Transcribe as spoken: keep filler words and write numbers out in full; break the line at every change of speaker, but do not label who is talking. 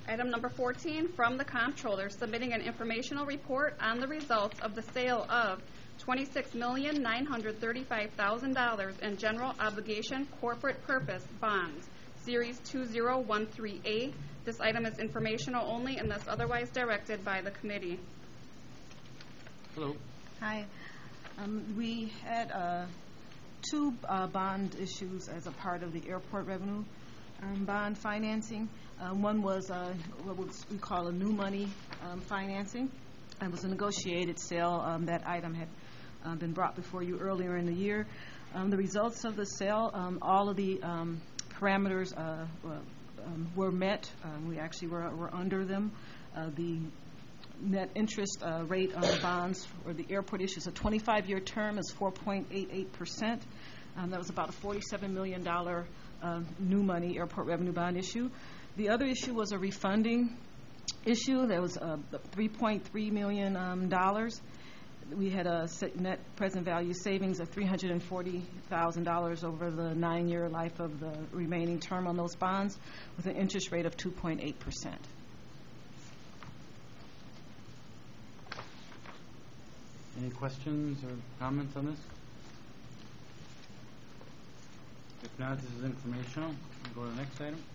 Item number fourteen, from the comptroller, submitting an informational report on the results of the sale of twenty-six million nine hundred thirty-five thousand dollars in general obligation corporate purpose bonds, Series two zero one three A. This item is informational only unless otherwise directed by the committee.
Hello.
Hi. Um, we had uh, two uh, bond issues as a part of the airport revenue um, bond financing. Um, one was uh, what we call a new money um, financing. It was a negotiated sale. Um, that item had uh, been brought before you earlier in the year. Um, the results of the sale, um, all of the um, parameters uh, um, were met. Um, we actually were, were under them. Uh, the net interest uh, rate on the bonds or the airport issues, a twenty-five year term is four point eight eight percent. Um, that was about a forty-seven million dollars uh, new money airport revenue bond issue. The other issue was a refunding issue. There was uh, three point three million dollars. Um, we had a net present value savings of three hundred forty thousand dollars over the nine year life of the remaining term on those bonds with an interest rate of two point eight percent.
Any questions or comments on this? If not, this is informational. We'll go to the next item.